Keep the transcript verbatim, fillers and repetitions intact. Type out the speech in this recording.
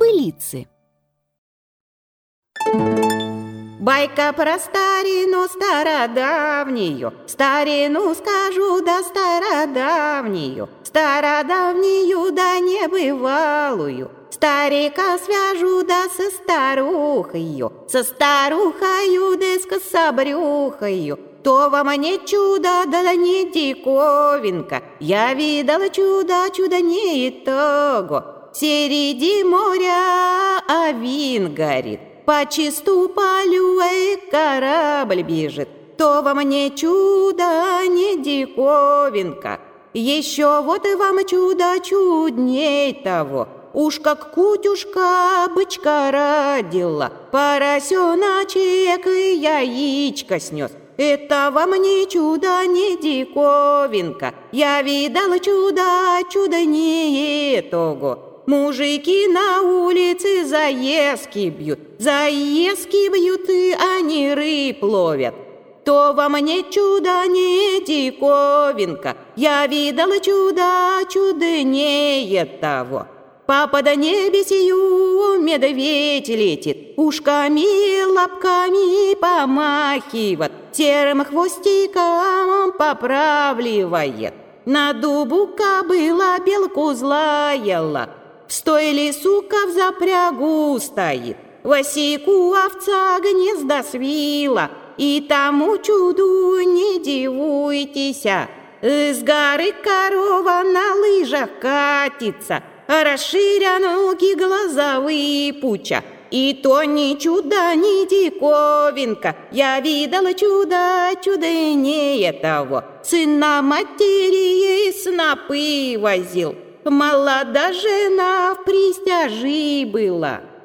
небылицы. Байка про старину стародавнюю, старину скажу, да стародавнюю, стародавнюю, да небывалую. Старика свяжу, да со старухою, со старухою, да с кособрюхою. То вам не чудо, да не диковинка, я видала чудо, чудо не итого. Середи моря авин горит, по чисту полю корабль бежит. То вам не чудо, не диковинка, еще вот и вам чудо чудней того. Уж как кутюшка бычка родила, поросеночек и яичко снес. Это вам не чудо, не диковинка, я видала чудо, чудо не того. Мужики на улице заездки бьют, заездки бьют, и они рыб ловят. То вам не чудо, не диковинка, я видала чудо, чуднее того. Папа до небесью медведь летит, ушками, лапками помахивает, серым хвостиком поправливает. На дубу кобыла белку злаяла, в стойле сука в запрягу стоит, в осику овца гнезда свила, и тому чуду не дивуйтесь. С горы корова на лыжах катится, расширя ноги, глаза выпуча. И то ни чудо, ни диковинка, я видала чудо, чуднее того. Сына матери снопы возил, молода жена в пристяжи была.